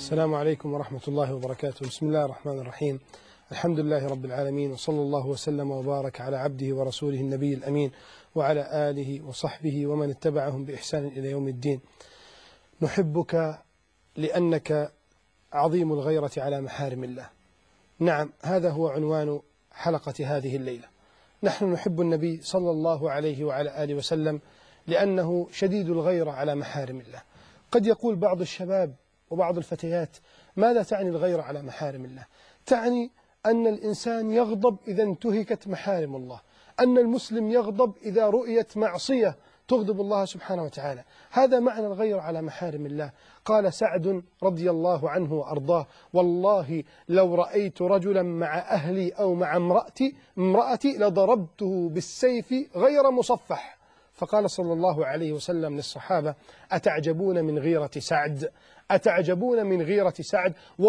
السلام عليكم ورحمة الله وبركاته. بسم الله الرحمن الرحيم. الحمد لله رب العالمين، وصلى الله وسلم وبارك على عبده ورسوله النبي الأمين وعلى آله وصحبه ومن اتبعهم بإحسان إلى يوم الدين. نحبك لأنك عظيم الغيرة على محارم الله. نعم، هذا هو عنوان حلقة هذه الليلة. نحن نحب النبي صلى الله عليه وعلى آله وسلم لأنه شديد الغيرة على محارم الله. قد يقول بعض الشباب وبعض الفتيات: ماذا تعني الغيرة على محارم الله؟ تعني أن الإنسان يغضب إذا انتهكت محارم الله، أن المسلم يغضب إذا رؤيت معصية تغضب الله سبحانه وتعالى. هذا معنى الغيرة على محارم الله. قال سعد رضي الله عنه وأرضاه: والله لو رأيت رجلا مع أهلي أو مع امرأتي لضربته بالسيف غير مصفح. فقال صلى الله عليه وسلم للصحابة: أتعجبون من غيرة سعد؟ أتعجبون من غيرة سعد؟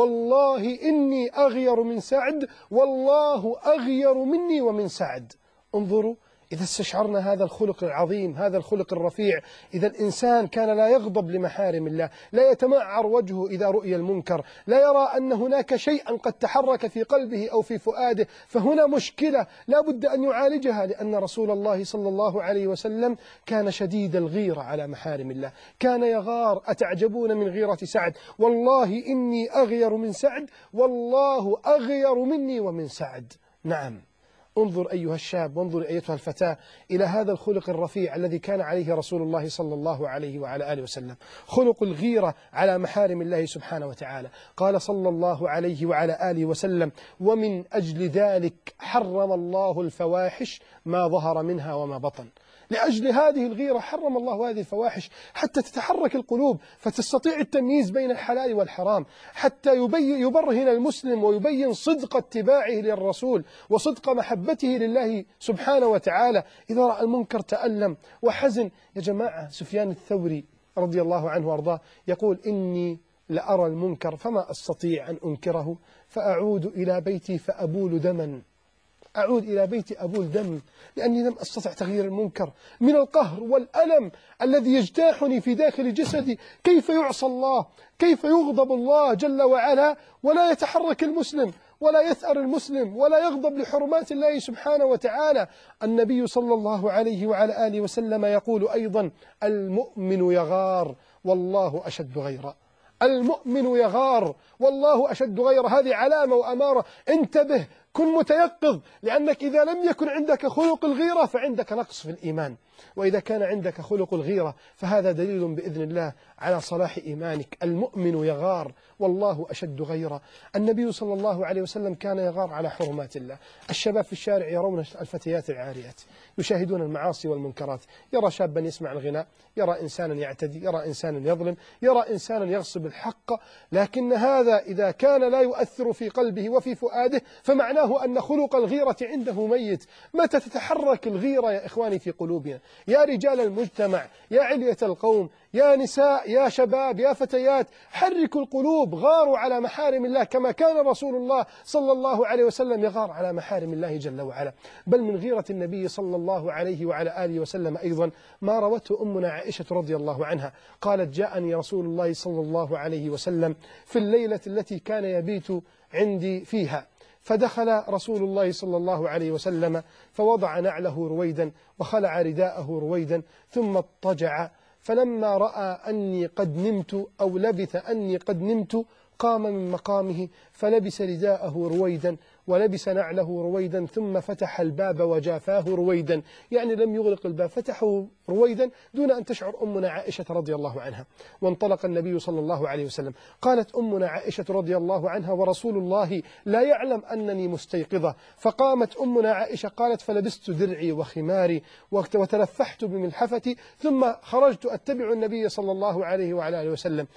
والله إني أغير من سعد، والله أغير مني ومن سعد. انظروا، إذا استشعرنا هذا الخلق العظيم، هذا الخلق الرفيع، إذا الإنسان كان لا يغضب لمحارم الله، لا يتمعر وجهه إذا رؤي المنكر، لا يرى أن هناك شيئا قد تحرك في قلبه أو في فؤاده، فهنا مشكلة لا بد أن يعالجها، لأن رسول الله صلى الله عليه وسلم كان شديد الغيرة على محارم الله، كان يغار. أتعجبون من غيرة سعد؟ والله إني أغير من سعد، والله أغير مني ومن سعد. نعم، انظر أيها الشاب، وانظر أيتها الفتاة إلى هذا الخلق الرفيع الذي كان عليه رسول الله صلى الله عليه وعلى آله وسلم، خلق الغيرة على محارم الله سبحانه وتعالى. قال صلى الله عليه وعلى آله وسلم: ومن أجل ذلك حرم الله الفواحش ما ظهر منها وما بطن. لأجل هذه الغيرة حرم الله هذه الفواحش، حتى تتحرك القلوب فتستطيع التمييز بين الحلال والحرام، حتى يبرهن المسلم ويبين صدق اتباعه للرسول وصدق محبته لله سبحانه وتعالى. إذا رأى المنكر تألم وحزن. يا جماعة، سفيان الثوري رضي الله عنه وأرضاه يقول: إني لأرى المنكر فما أستطيع أن أنكره، فأعود إلى بيتي فأبول دما. أعود إلى بيتي أبول دم، لأني لم أستطع تغيير المنكر من القهر والألم الذي يجتاحني في داخل جسدي. كيف يعصى الله؟ كيف يغضب الله جل وعلا ولا يتحرك المسلم ولا يثأر المسلم ولا يغضب لحرمات الله سبحانه وتعالى؟ النبي صلى الله عليه وعلى آله وسلم يقول أيضا: المؤمن يغار والله أشد غيرا. المؤمن يغار والله أشد غيرا. هذه علامة وأمارة. انتبه، كن متيقظ، لأنك إذا لم يكن عندك خلق الغيرة فعندك نقص في الإيمان، وإذا كان عندك خلق الغيرة فهذا دليل بإذن الله على صلاح إيمانك. المؤمن يغار والله أشد غيرا. النبي صلى الله عليه وسلم كان يغار على حرمات الله. الشباب في الشارع يرون الفتيات العاريات، يشاهدون المعاصي والمنكرات، يرى شابا يسمع الغناء، يرى إنسانا يعتدي، يرى إنسانا يظلم، يرى إنسانا يغصب الحق. لكن هذا إذا كان لا يؤثر في قلبه وفي فؤاده فمعناه أن خلق الغيرة عنده ميت. متى تتحرك الغيرة يا إخواني في قلوبنا؟ يا رجال المجتمع، يا علية القوم، يا نساء، يا شباب، يا فتيات، حركوا القلوب، غاروا على محارم الله كما كان رسول الله صلى الله عليه وسلم يغار على محارم الله جل وعلا. بل من غيرة النبي صلى الله عليه وعلى آله وسلم أيضا ما روته أمنا عائشة رضي الله عنها. قالت: جاءني رسول الله صلى الله عليه وسلم في الليلة التي كان يبيت عندي فيها، فدخل رسول الله صلى الله عليه وسلم فوضع نعله رويدا وخلع رداءه رويدا ثم اضطجع، فلما رأى أني قد نمت أو لبث أني قد نمت قام من مقامه فلبس رداءه رويدا ولبس نعله رويدا ثم فتح الباب وجافاه رويدا. يعني لم يغلق الباب، فتحه رويدا دون أن تشعر أمنا عائشة رضي الله عنها. وانطلق النبي صلى الله عليه وسلم. قالت أمنا عائشة رضي الله عنها: ورسول الله لا يعلم أنني مستيقظة. فقامت أمنا عائشة قالت: فلبست درعي وخماري وتلفحت بملحفتي ثم خرجت أتبع النبي صلى الله عليه وعلى آله وسلم،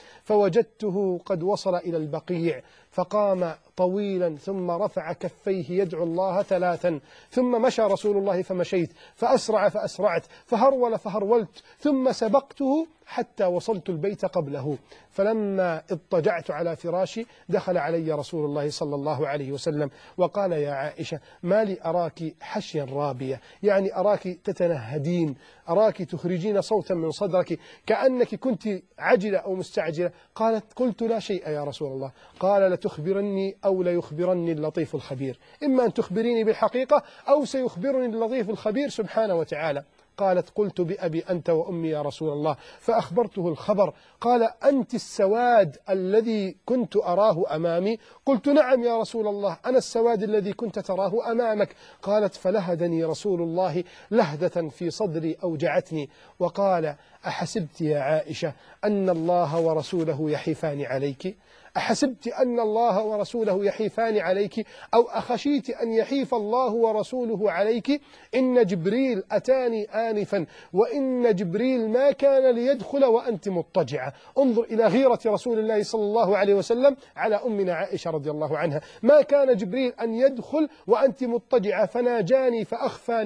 فوجدته قد وصل إلى البقيع، فقام طويلا ثم رفع كفيه يدعو الله ثلاثا، ثم مشى رسول الله فمشيت، فأسرع فأسرعت، فهرول فهرولت، ثم سبقته حتى وصلت البيت قبله، فلما اضطجعت على فراشي دخل علي رسول الله صلى الله عليه وسلم وقال: يا عائشة، ما لي أراك حشيا رابية، يعني أراك تتنهدين، أراك تخرجين صوتا من صدرك كأنك كنت عجلة أو مستعجلة. قالت: قلت: لا شيء يا رسول الله. قال: لتخبرني أو ليخبرني اللطيف الخبير، إما أن تخبريني بالحقيقة أو سيخبرني اللطيف الخبير سبحانه وتعالى. قالت: قلت: بأبي أنت وأمي يا رسول الله. فأخبرته الخبر. قال: أنت السواد الذي كنت أراه أمامي؟ قلت: نعم يا رسول الله، أنا السواد الذي كنت تراه أمامك. قالت: فلهدني رسول الله لهدة في صدري أوجعتني، وقال: أحسبت يا عائشة أن الله ورسوله يحيفان عليك؟ أحسبت أن الله ورسوله يحيفان عليك، أو أخشيت أن يحيف الله ورسوله عليك؟ إن جبريل أتاني آنفا، وإن جبريل ما كان ليدخل وأنت مضطجعة. انظر إلى غيرة رسول الله صلى الله عليه وسلم على أمنا عائشة رضي الله عنها. ما كان جبريل أن يدخل وأنت مضطجعة، فناجاني فأخفى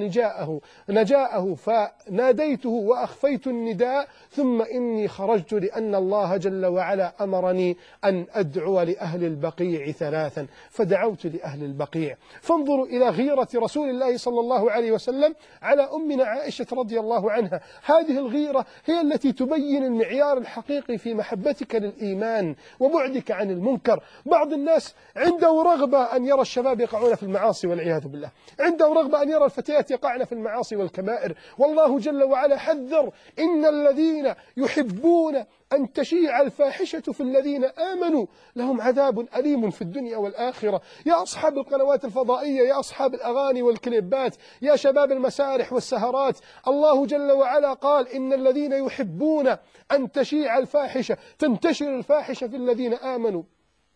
نجاءه فناديته وأخفيت النداء، ثم إني خرجت لأن الله جل وعلا أمرني أن أدعو لأهل البقيع ثلاثا، فدعوت لأهل البقيع. فانظروا إلى غيرة رسول الله صلى الله عليه وسلم على أمنا عائشة رضي الله عنها. هذه الغيرة هي التي تبين المعيار الحقيقي في محبتك للإيمان وبعدك عن المنكر. بعض الناس عنده رغبة أن يرى الشباب يقعون في المعاصي والعياذ بالله، عنده رغبة أن يرى الفتيات يقعن في المعاصي والكبائر، والله جل وعلا حذر: إن الذين يحبون أن تشيع الفاحشة في الذين آمنوا لهم عذاب أليم في الدنيا والآخرة. يا أصحاب القنوات الفضائية، يا أصحاب الأغاني والكليبات، يا شباب المسارح والسهرات، الله جل وعلا قال: إن الذين يحبون أن تشيع الفاحشة، تنتشر الفاحشة في الذين آمنوا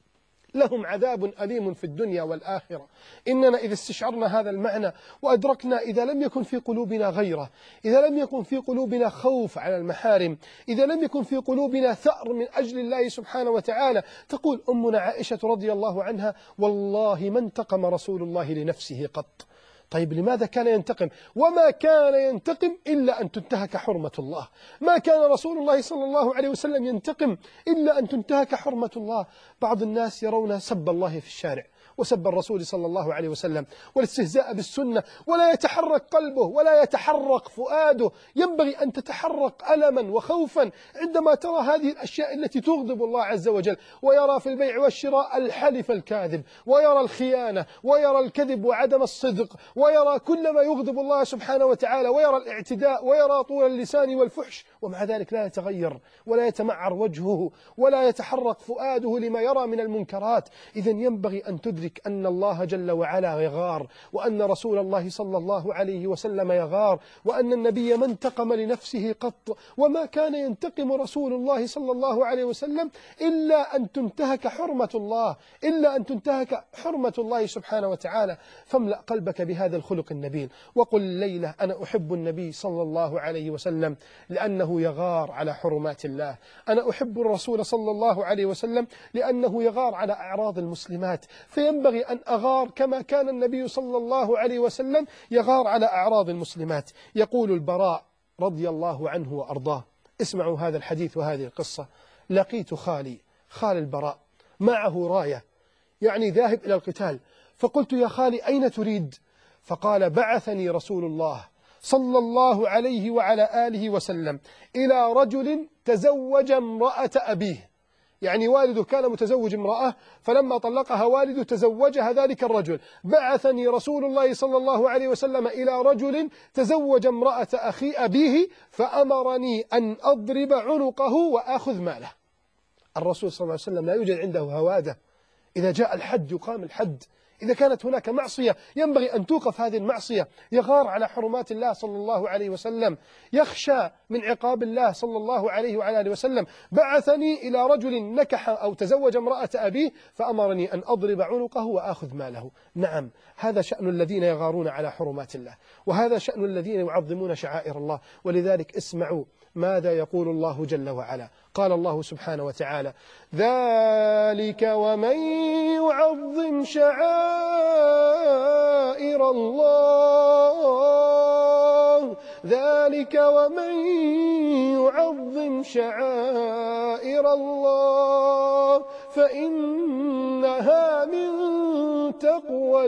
لهم عذاب أليم في الدنيا والآخرة. إننا إذا استشعرنا هذا المعنى وأدركنا إذا لم يكن في قلوبنا غيرة، إذا لم يكن في قلوبنا خوف على المحارم، إذا لم يكن في قلوبنا ثأر من أجل الله سبحانه وتعالى، تقول أمنا عائشة رضي الله عنها: والله ما انتقم رسول الله لنفسه قط. طيب لماذا كان ينتقم؟ وما كان ينتقم إلا أن تنتهك حرمة الله. ما كان رسول الله صلى الله عليه وسلم ينتقم إلا أن تنتهك حرمة الله. بعض الناس يرون سب الله في الشارع وسب الرسول صلى الله عليه وسلم والاستهزاء بالسنة، ولا يتحرك قلبه ولا يتحرك فؤاده. ينبغي أن تتحرك ألما وخوفا عندما ترى هذه الأشياء التي تغضب الله عز وجل، ويرى في البيع والشراء الحلف الكاذب، ويرى الخيانة، ويرى الكذب وعدم الصدق، ويرى كل ما يغضب الله سبحانه وتعالى، ويرى الاعتداء، ويرى طول اللسان والفحش، ومع ذلك لا يتغير ولا يتمعر وجهه ولا يتحرك فؤاده لما يرى من المنكرات. إذن ينبغي أن تدرك أن الله جل وعلا يغار، وأن رسول الله صلى الله عليه وسلم يغار، وأن النبي ما انتقم لنفسه قط، وما كان ينتقم رسول الله صلى الله عليه وسلم إلا أن تنتهك حرمة الله، إلا أن تنتهك حرمة الله سبحانه وتعالى. فاملأ قلبك بهذا الخلق النبيل، وقل الليلة: أنا أحب النبي صلى الله عليه وسلم لأنه يغار على حرمات الله. أنا أحب الرسول صلى الله عليه وسلم لأنه يغار على أعراض المسلمات. فينبغي أن أغار كما كان النبي صلى الله عليه وسلم يغار على أعراض المسلمات. يقول البراء رضي الله عنه وأرضاه، اسمعوا هذا الحديث وهذه القصة: لقيت خالي، خال البراء، معه راية، يعني ذاهب إلى القتال، فقلت: يا خالي أين تريد؟ فقال: بعثني رسول الله صلى الله عليه وعلى آله وسلم إلى رجل تزوج امرأة أبيه، يعني والده كان متزوج امرأة، فلما طلقها والده تزوجها ذلك الرجل. بعثني رسول الله صلى الله عليه وسلم إلى رجل تزوج امرأة أخي أبيه، فأمرني أن أضرب عنقه وآخذ ماله. الرسول صلى الله عليه وسلم لا يوجد عنده هوادة. إذا جاء الحد يقام الحد، إذا كانت هناك معصية ينبغي أن توقف هذه المعصية. يغار على حرمات الله صلى الله عليه وسلم، يخشى من عقاب الله صلى الله عليه وعلى آله وسلم. بعثني إلى رجل نكح أو تزوج امرأة أبيه، فأمرني أن أضرب عنقه وآخذ ماله. نعم، هذا شأن الذين يغارون على حرمات الله، وهذا شأن الذين يعظمون شعائر الله. ولذلك اسمعوا ماذا يقول الله جل وعلا؟ قال الله سبحانه وتعالى: ذلك ومن يعظم شعائر الله، ذلك ومن يعظم شعائر الله فإنها من تقوى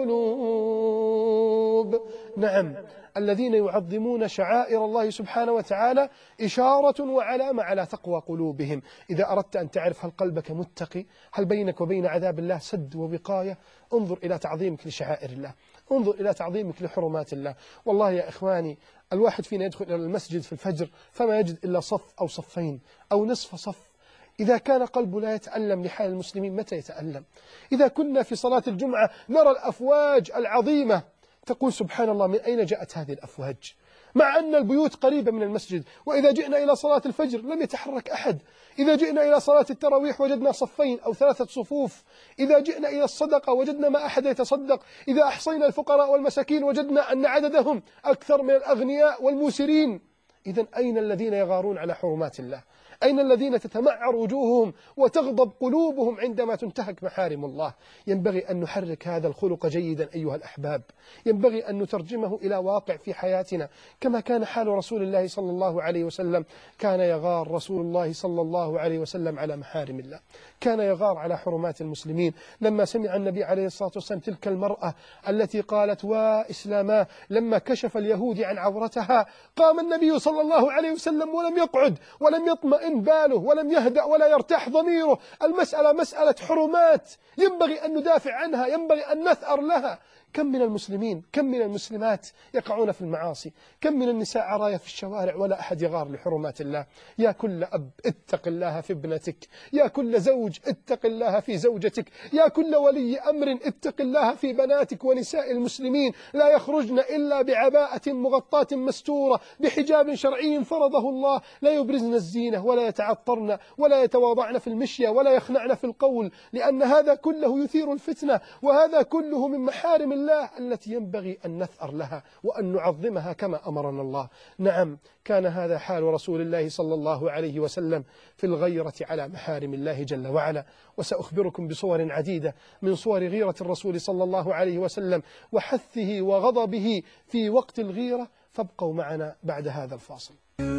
القلوب. نعم، الذين يعظمون شعائر الله سبحانه وتعالى إشارة وعلامة على تقوى قلوبهم. إذا أردت أن تعرف هل قلبك متقي، هل بينك وبين عذاب الله سد ووقاية، انظر إلى تعظيمك لشعائر الله، انظر إلى تعظيمك لحرمات الله. والله يا إخواني، الواحد فينا يدخل إلى المسجد في الفجر فما يجد إلا صف أو صفين أو نصف صف. إذا كان قلبه لا يتألم لحال المسلمين متى يتألم؟ إذا كنا في صلاة الجمعة نرى الأفواج العظيمة، تقول سبحان الله، من أين جاءت هذه الأفواج؟ مع أن البيوت قريبة من المسجد. وإذا جئنا إلى صلاة الفجر لم يتحرك أحد. إذا جئنا إلى صلاة التراويح وجدنا صفين أو 3 صفوف. إذا جئنا إلى الصدقة وجدنا ما أحد يتصدق. إذا أحصينا الفقراء والمساكين وجدنا أن عددهم أكثر من الأغنياء والموسرين. إذن أين الذين يغارون على حرمات الله؟ أين الذين تتمعر وجوههم وتغضب قلوبهم عندما تنتهك محارم الله؟ ينبغي أن نحرك هذا الخلق جيدا أيها الأحباب، ينبغي أن نترجمه إلى واقع في حياتنا، كما كان حال رسول الله صلى الله عليه وسلم. كان يغار رسول الله صلى الله عليه وسلم على محارم الله، كان يغار على حرمات المسلمين. لما سمع النبي عليه الصلاة والسلام تلك المرأة التي قالت: وإسلاما، لما كشف اليهود عن عورتها قام النبي صلى الله عليه وسلم ولم يقعد ولم يطمئن باله ولم يهدأ ولا يرتاح ضميره. المسألة مسألة حرمات ينبغي أن ندافع عنها، ينبغي أن نثأر لها. كم من المسلمين، كم من المسلمات يقعون في المعاصي، كم من النساء عرايا في الشوارع ولا أحد يغار لحرمات الله. يا كل أب اتق الله في ابنتك، يا كل زوج اتق الله في زوجتك، يا كل ولي أمر اتق الله في بناتك ونساء المسلمين. لا يخرجن إلا بعباءة مغطاة مستورة بحجاب شرعي فرضه الله، لا يبرزن الزينة ولا يتعطرن ولا يتواضعن في المشية ولا يخنعن في القول، لأن هذا كله يثير الفتنة، وهذا كله من محارم الله التي ينبغي أن نثأر لها وأن نعظمها كما أمرنا الله. نعم، كان هذا حال رسول الله صلى الله عليه وسلم في الغيرة على محارم الله جل وعلا. وسأخبركم بصور عديدة من صور غيرة الرسول صلى الله عليه وسلم وحثه وغضبه في وقت الغيرة، فابقوا معنا بعد هذا الفاصل.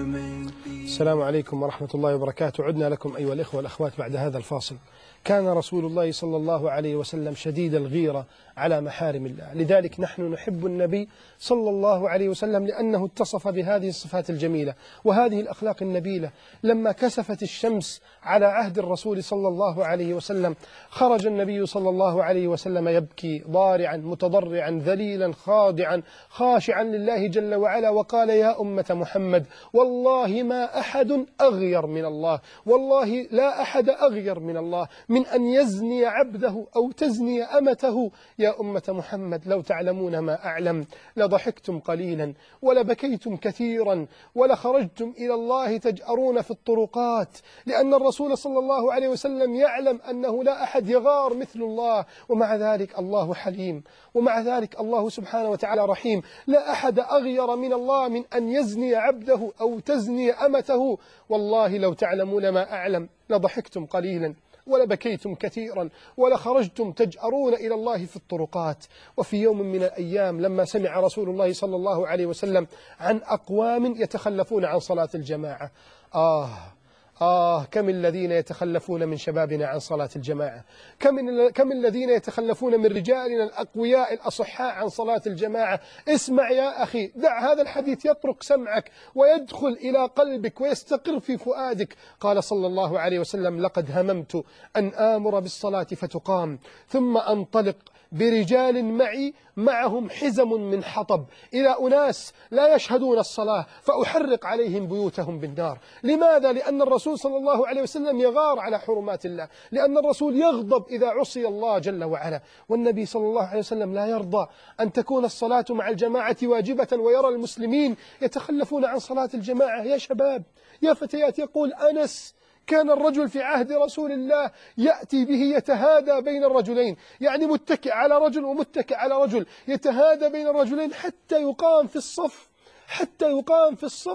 السلام عليكم ورحمة الله وبركاته. عدنا لكم أيها الإخوة والأخوات بعد هذا الفاصل. كان رسول الله صلى الله عليه وسلم شديد الغيرة على محارم الله، لذلك نحن نحب النبي صلى الله عليه وسلم لأنه اتصف بهذه الصفات الجميلة وهذه الأخلاق النبيلة. لما كسفت الشمس على عهد الرسول صلى الله عليه وسلم خرج النبي صلى الله عليه وسلم يبكي ضارعا متضرعا ذليلا خاضعا خاشعا لله جل وعلا، وقال: يا أمة محمد، والله ما أحد أغير من الله، والله لا أحد أغير من الله من أن يزني عبده أو تزني أمته. يا أمة محمد، لو تعلمون ما أعلم لضحكتم قليلا ولبكيتم كثيرا ولخرجتم إلى الله تجأرون في الطرقات، لأن الرسول صلى الله عليه وسلم يعلم أنه لا أحد يغار مثل الله، ومع ذلك الله حليم، ومع ذلك الله سبحانه وتعالى رحيم. لا أحد أغير من الله من أن يزني عبده أو تزني أمته. والله لو تعلمون ما أعلم لضحكتم قليلا ولبكيتم كثيرا ولخرجتم تجأرون إلى الله في الطرقات. وفي يوم من الأيام لما سمع رسول الله صلى الله عليه وسلم عن أقوام يتخلفون عن صلاة الجماعة، كم الذين يتخلفون من شبابنا عن صلاة الجماعة، كم الذين يتخلفون من رجالنا الأقوياء الأصحاء عن صلاة الجماعة. اسمع يا أخي، دع هذا الحديث يطرق سمعك ويدخل إلى قلبك ويستقر في فؤادك. قال صلى الله عليه وسلم: لقد هممت أن آمر بالصلاة فتقام ثم أنطلق برجال معي معهم حزم من حطب إلى أناس لا يشهدون الصلاة فأحرق عليهم بيوتهم بالنار. لماذا؟ لأن الرسول صلى الله عليه وسلم يغار على حرمات الله، لأن الرسول يغضب إذا عصي الله جل وعلا. والنبي صلى الله عليه وسلم لا يرضى أن تكون الصلاة مع الجماعة واجبة ويرى المسلمين يتخلفون عن صلاة الجماعة. يا شباب، يا فتيات، يقول أنس: كان الرجل في عهد رسول الله يأتي به يتهادى بين الرجلين، يعني متكئ على رجل ومتكئ على رجل، يتهادى بين الرجلين حتى يقام في الصف،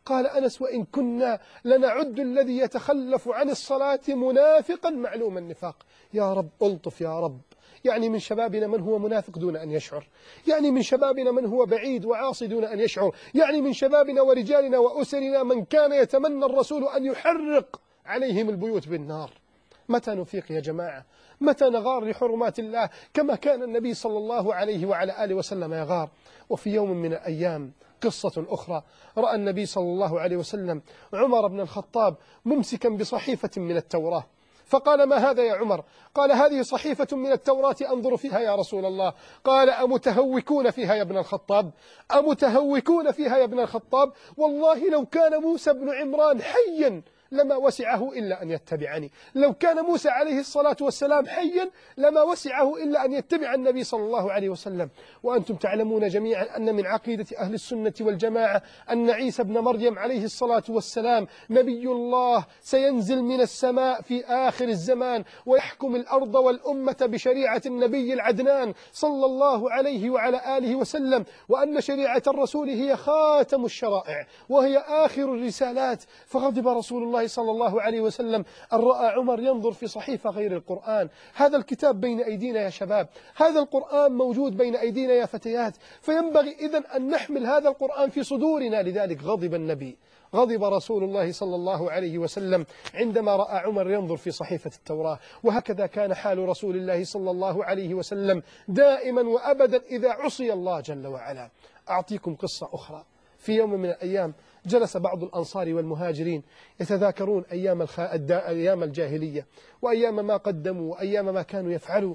قال أنس: وإن كنا لنعد الذي يتخلف عن الصلاة منافقا معلوم النفاق. يا رب ألطف يا رب. يعني من شبابنا من هو منافق دون أن يشعر، يعني من شبابنا من هو بعيد وعاصي دون أن يشعر، يعني من شبابنا ورجالنا وأسرنا من كان يتمنى الرسول أن يحرق عليهم البيوت بالنار. متى نفيق يا جماعة؟ متى نغار لحرمات الله كما كان النبي صلى الله عليه وعلى آله وسلم يغار؟ وفي يوم من الأيام قصة أخرى، رأى النبي صلى الله عليه وسلم عمر بن الخطاب ممسكا بصحيفة من التوراة، فقال: ما هذا يا عمر؟ قال: هذه صحيفة من التوراة أنظر فيها يا رسول الله. قال: أمتهوكون فيها يا ابن الخطاب؟ أمتهوكون فيها يا ابن الخطاب؟ والله لو كان موسى بن عمران حيا لما وسعه إلا أن يتبعني. لو كان موسى عليه الصلاة والسلام حيا لما وسعه إلا أن يتبع النبي صلى الله عليه وسلم. وأنتم تعلمون جميعا أن من عقيدة أهل السنة والجماعة أن عيسى بن مريم عليه الصلاة والسلام نبي الله سينزل من السماء في آخر الزمان ويحكم الأرض والأمة بشريعة النبي العدنان صلى الله عليه وعلى آله وسلم، وأن شريعة الرسول هي خاتم الشرائع وهي آخر الرسالات. فغضب رسول الله صلى الله عليه وسلم أن رأى عمر ينظر في صحيفة غير القرآن. هذا الكتاب بين أيدينا يا شباب، هذا القرآن موجود بين أيدينا يا فتيات، فينبغي إذن أن نحمل هذا القرآن في صدورنا. لذلك غضب النبي، غضب رسول الله صلى الله عليه وسلم عندما رأى عمر ينظر في صحيفة التوراة. وهكذا كان حال رسول الله صلى الله عليه وسلم دائما وأبدا إذا عصي الله جل وعلا. أعطيكم قصة أخرى. في يوم من الأيام جلس بعض الأنصار والمهاجرين يتذاكرون أيام الجاهلية وأيام ما قدموا وأيام ما كانوا يفعلوا،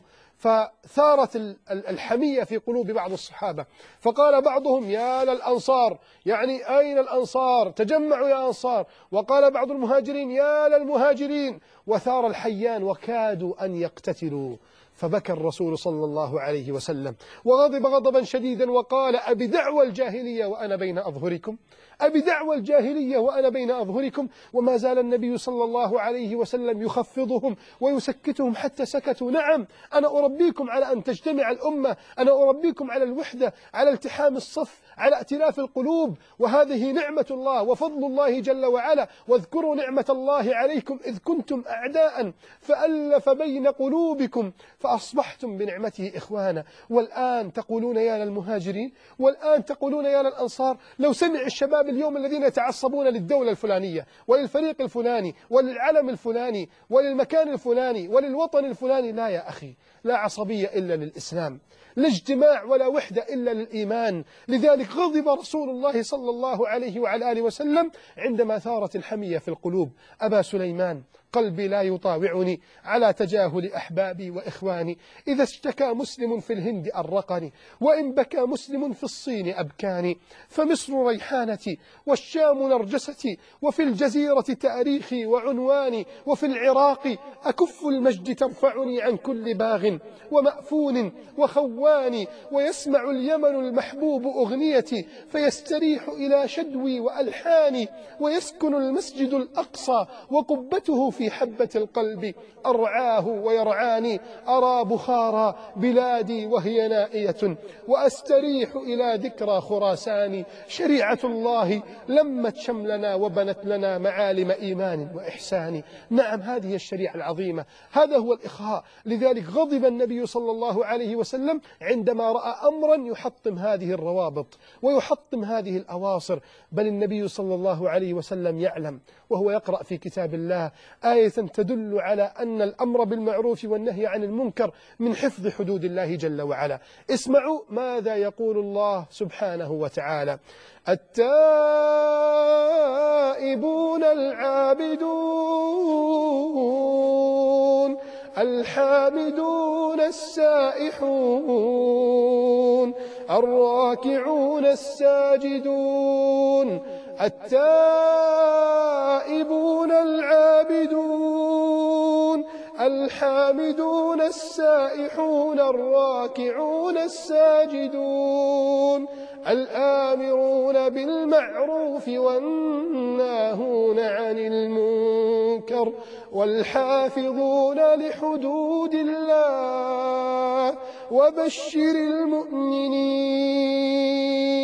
فثارت الحمية في قلوب بعض الصحابة، فقال بعضهم: يا للأنصار، يعني أين الأنصار؟ تجمعوا يا أنصار. وقال بعض المهاجرين: يا للمهاجرين. وثار الحيان وكادوا أن يقتتلوا. فبكى الرسول صلى الله عليه وسلم وغضب غضبا شديدا وقال: أبدعوى الجاهلية وأنا بين أظهركم؟ أبدعوى الجاهلية وأنا بين أظهركم؟ وما زال النبي صلى الله عليه وسلم يخفضهم ويسكتهم حتى سكتوا. نعم، أنا أربيكم على أن تجتمع الأمة، أنا أربيكم على الوحدة، على التحام الصف، على ائتلاف القلوب، وهذه نعمة الله وفضل الله جل وعلا. واذكروا نعمة الله عليكم إذ كنتم أعداء فألف بين قلوبكم فأصبحتم بنعمته إخوانا. والآن تقولون يا للمهاجرين، والآن تقولون يا للأنصار. لو سمع الشباب اليوم الذين يتعصبون للدولة الفلانية وللفريق الفلاني وللعلم الفلاني وللمكان الفلاني وللوطن الفلاني، لا يا أخي، لا عصبية إلا للإسلام، لا اجتماع ولا وحدة إلا للإيمان. لذلك غضب رسول الله صلى الله عليه وعلى آله وسلم عندما ثارت الحمية في القلوب. أبا سليمان، قلبي لا يطاوعني على تجاهل أحبابي وإخواني. إذا اشتكى مسلم في الهند أرقني، وإن بكى مسلم في الصين أبكاني. فمصر ريحانتي والشام نرجستي، وفي الجزيرة تاريخي وعنواني، وفي العراق أكف المجد ترفعني عن كل باغ ومأفون وخواني. ويسمع اليمن المحبوب أغنيتي فيستريح إلى شدوي وألحاني. ويسكن المسجد الأقصى وقبته في حبة القلب أرعاه ويرعاني. أرى بخارى بلادي وهي نائية وأستريح إلى ذكرى خراساني. شريعة الله لمت شملنا وبنت لنا معالم إيمان وإحسان. نعم، هذه الشريعة العظيمة، هذا هو الإخاء. لذلك غضب النبي صلى الله عليه وسلم عندما رأى أمرا يحطم هذه الروابط ويحطم هذه الأواصر. بل النبي صلى الله عليه وسلم يعلم وهو يقرأ في كتاب الله آية تدل على أن الأمر بالمعروف والنهي عن المنكر من حفظ حدود الله جل وعلا. اسمعوا ماذا يقول الله سبحانه وتعالى: التائبون العابدون الحامدون السائحون الراكعون الساجدون. التائبون العابدون الحامدون السائحون الراكعون الساجدون الآمرون بالمعروف والناهون عن المنكر والحافظون لحدود الله وبشر المؤمنين.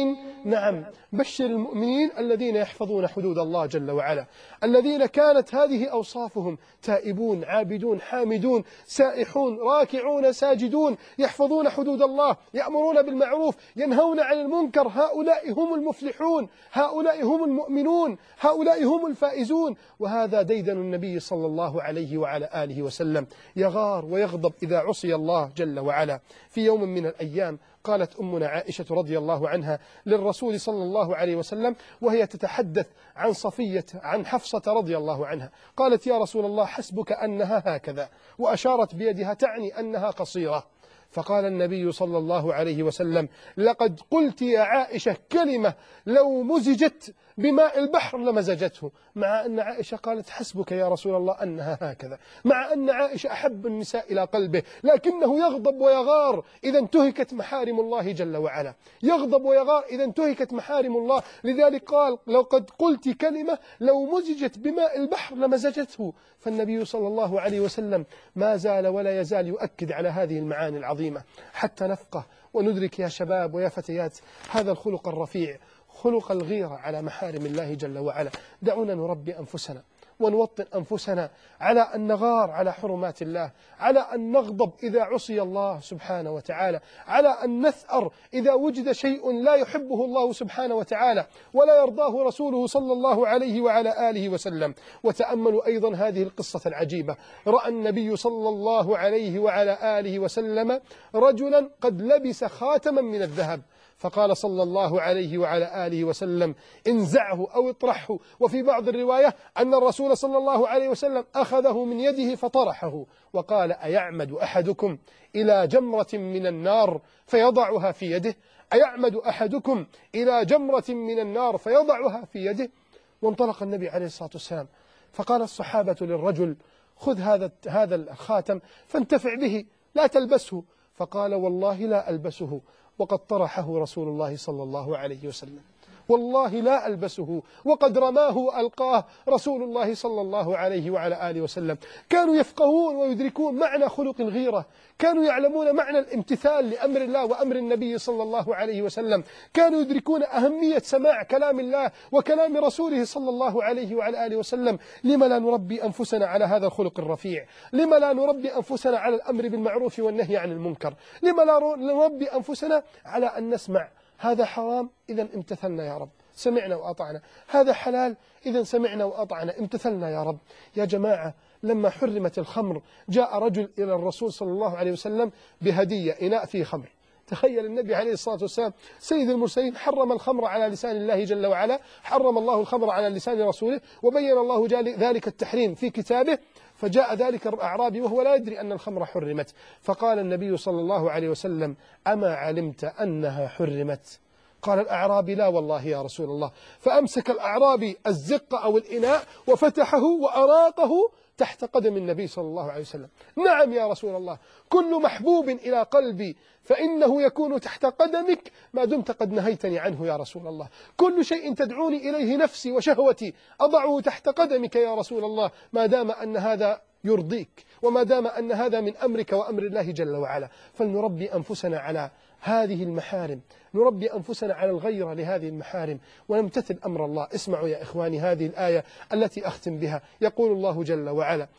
نعم، بشر المؤمنين الذين يحفظون حدود الله جل وعلا، الذين كانت هذه أوصافهم: تائبون، عابدون، حامدون، سائحون، راكعون، ساجدون، يحفظون حدود الله، يأمرون بالمعروف، ينهون عن المنكر. هؤلاء هم المفلحون، هؤلاء هم المؤمنون، هؤلاء هم الفائزون. وهذا ديدن النبي صلى الله عليه وعلى آله وسلم، يغار ويغضب إذا عصي الله جل وعلا. في يوم من الأيام قالت أمنا عائشة رضي الله عنها للرسول صلى الله عليه وسلم وهي تتحدث عن صفية عن حفصة رضي الله عنها، قالت: يا رسول الله، حسبك أنها هكذا، وأشارت بيدها تعني أنها قصيرة. فقال النبي صلى الله عليه وسلم: لقد قلت يا عائشة كلمة لو مزجت بماء البحر لمزجته. مع أن عائشة قالت: حسبك يا رسول الله أنها هكذا، مع أن عائشة أحب النساء إلى قلبه، لكنه يغضب ويغار إذا انتهكت محارم الله جل وعلا، يغضب ويغار إذا انتهكت محارم الله. لذلك قال: لقد قلت كلمة لو مزجت بماء البحر لمزجته. فالنبي صلى الله عليه وسلم ما زال ولا يزال يؤكد على هذه المعاني العظيمة حتى نفقه وندرك يا شباب ويا فتيات هذا الخلق الرفيع، خلق الغيرة على محارم الله جل وعلا. دعونا نربي أنفسنا ونوطن أنفسنا على أن نغار على حرمات الله، على أن نغضب إذا عصي الله سبحانه وتعالى، على أن نثأر إذا وجد شيء لا يحبه الله سبحانه وتعالى ولا يرضاه رسوله صلى الله عليه وعلى آله وسلم. وتأملوا أيضا هذه القصة العجيبة. رأى النبي صلى الله عليه وعلى آله وسلم رجلا قد لبس خاتما من الذهب، فقال صلى الله عليه وعلى آله وسلم: انزعه أو اطرحه. وفي بعض الرواية أن الرسول صلى الله عليه وسلم أخذه من يده فطرحه وقال: أيعمد أحدكم إلى جمرة من النار فيضعها في يده؟ أيعمد أحدكم إلى جمرة من النار فيضعها في يده؟ وانطلق النبي عليه الصلاة والسلام، فقال الصحابة للرجل: خذ هذا الخاتم فانتفع به، لا تلبسه. فقال: والله لا ألبسه، وقد طرحه رسول الله صلى الله عليه وسلم. والله لا ألبسه وقد رماه وألقاه رسول الله صلى الله عليه وعلى آله وسلم. كانوا يفقهون ويدركون معنى خلق الغيرة، كانوا يعلمون معنى الامتثال لأمر الله وأمر النبي صلى الله عليه وسلم، كانوا يدركون أهمية سماع كلام الله وكلام رسوله صلى الله عليه وعلى آله وسلم. لما لا نربي أنفسنا على هذا الخلق الرفيع؟ لما لا نربي أنفسنا على الأمر بالمعروف والنهي عن المنكر؟ لما لا نربي أنفسنا على أن نسمع هذا حرام إذا امتثلنا يا رب، سمعنا وأطعنا، هذا حلال إذا سمعنا وأطعنا، امتثلنا يا رب. يا جماعة، لما حرمت الخمر جاء رجل إلى الرسول صلى الله عليه وسلم بهدية، إناء فيه خمر. تخيل النبي عليه الصلاة والسلام سيد المرسلين حرم الخمر على لسان الله جل وعلا، حرم الله الخمر على لسان رسوله، وبين الله ذلك التحريم في كتابه. فجاء ذلك الأعرابي وهو لا يدري أن الخمر حرمت، فقال النبي صلى الله عليه وسلم: أما علمت أنها حرمت؟ قال الأعرابي: لا والله يا رسول الله. فأمسك الأعرابي الزق أو الإناء وفتحه وأراقه تحت قدم النبي صلى الله عليه وسلم. نعم يا رسول الله، كل محبوب إلى قلبي فإنه يكون تحت قدمك ما دمت قد نهيتني عنه يا رسول الله. كل شيء تدعوني إليه نفسي وشهوتي أضعه تحت قدمك يا رسول الله، ما دام أن هذا يرضيك وما دام أن هذا من أمرك وأمر الله جل وعلا. فلنربي أنفسنا على هذه المحارم، نربي أنفسنا على الغيرة لهذه المحارم ونمتثل أمر الله. اسمعوا يا إخواني هذه الآية التي أختم بها. يقول الله جل وعلا: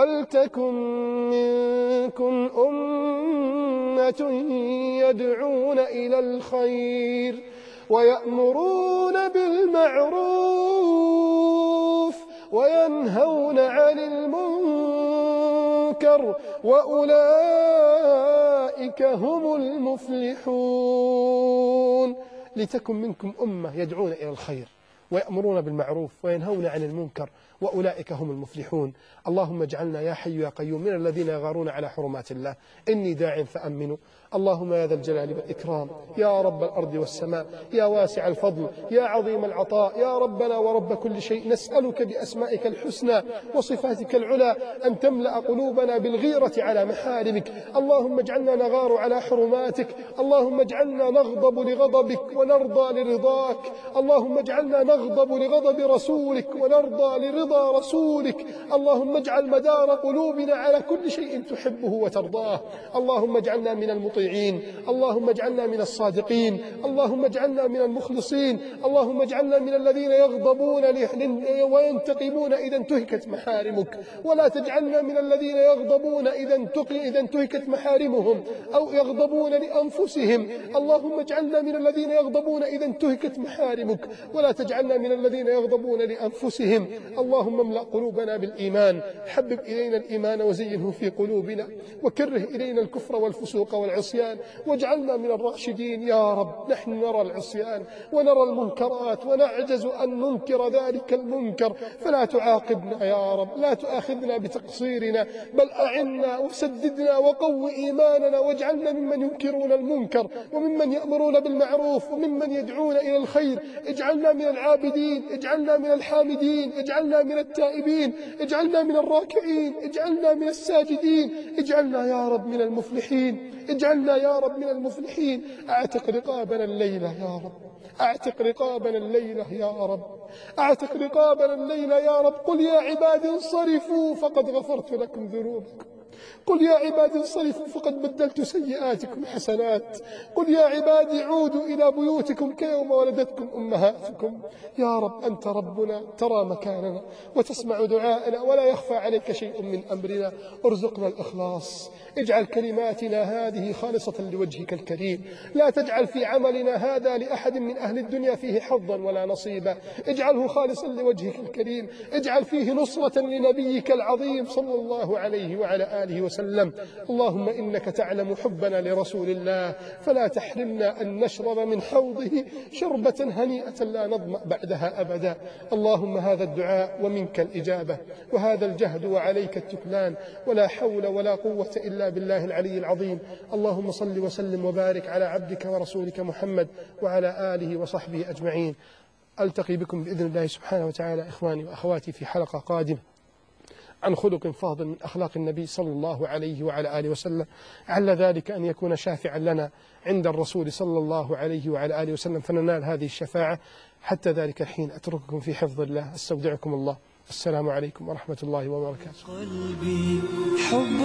ولتكن منكم أمة يدعون إلى الخير ويأمرون بالمعروف وينهون عن المنكر وأولئك هم المفلحون. لتكن منكم أمة يدعون إلى الخير ويأمرون بالمعروف وينهون عن المنكر وأولئك هم المفلحون. اللهم اجعلنا يا حي يا قيوم من الذين يغارون على حرمات الله. إني داع فأمنوا. اللهم يا ذا الجلال والإكرام، يا رب الأرض والسماء، يا واسع الفضل، يا عظيم العطاء، يا ربنا ورب كل شيء، نسألك بأسمائك الحسنى وصفاتك العلى أن تملأ قلوبنا بالغيرة على محارمك. اللهم اجعلنا نغار على حرماتك، اللهم اجعلنا نغضب لغضبك ونرضى لرضاك، اللهم اجعلنا نغضب لغضب رسولك ونرضى لرضا رسولك. اللهم اجعل مدار قلوبنا على كل شيء تحبه وترضاه. اللهم اجعلنا من المطيعين، اللهم اجعلنا من الصادقين، اللهم اجعلنا من المخلصين. اللهم اجعلنا من الذين يغضبون وينتقمون إذا انتهكت محارمك، ولا تجعلنا من الذين يغضبون إذا انتهكت محارمهم أو يغضبون لأنفسهم. اللهم اجعلنا من الذين يغضبون إذا انتهكت محارمك، ولا تجعلنا من الذين يغضبون لأنفسهم. اللهم املأ قلوبنا بالإيمان، حبب إلينا الإيمان وزينه في قلوبنا، وكره إلينا الكفر والفسوق والعصيان، واجعلنا من الراشدين يا رب. نحن نرى العصيان ونرى المنكرات ونعجز أن ننكر ذلك المنكر، فلا تعاقبنا يا رب، لا تؤاخذنا بتقصيرنا، بل أعنا وسددنا وقو إيماننا، واجعلنا ممن ينكرون المنكر وممن يأمرون بالمعروف وممن يدعون إلى الخير. اجعلنا من العابدين، اجعلنا من الحامدين، اجعلنا من التائبين، اجعلنا من الراكعين، اجعلنا من الساجدين، اجعلنا يا رب من المفلحين، اجعلنا يا رب من المفلحين. اعتق رقابنا الليلة يا رب، اعتق رقابنا الليلة يا رب، اعتق رقابنا الليلة يا رب. قل يا عباد انصرفوا فقد غفرت لكم ذنوبكم، قل يا عباد انصرفوا فقد بدلت سيئاتكم حسنات، قل يا عباد عودوا إلى بيوتكم كيوم ولدتكم أمهاتكم. يا رب أنت ربنا، ترى مكاننا وتسمع دعاءنا، ولا يخفى عليك شيء من أمرنا. ارزقنا الإخلاص، اجعل كلماتنا هذه خالصة لوجهك الكريم، لا تجعل في عملنا هذا لأحد من أهل الدنيا فيه حظا ولا نصيبا، اجعله خالصا لوجهك الكريم، اجعل فيه نصرة لنبيك العظيم صلى الله عليه وعلى آله وسلم. اللهم إنك تعلم حبنا لرسول الله، فلا تحرمنا أن نشرب من حوضه شربة هنيئة لا نظمأ بعدها أبدا. اللهم هذا الدعاء ومنك الإجابة، وهذا الجهد وعليك التكلان، ولا حول ولا قوة إلا بالله العلي العظيم. اللهم صل وسلم وبارك على عبدك ورسولك محمد وعلى آله وصحبه أجمعين. ألتقي بكم بإذن الله سبحانه وتعالى إخواني وأخواتي في حلقة قادمة عن خلق فاضل من أخلاق النبي صلى الله عليه وعلى آله وسلم، على ذلك أن يكون شافعا لنا عند الرسول صلى الله عليه وعلى آله وسلم فننال هذه الشفاعة. حتى ذلك الحين أترككم في حفظ الله، أستودعكم الله. السلام عليكم ورحمة الله وبركاته.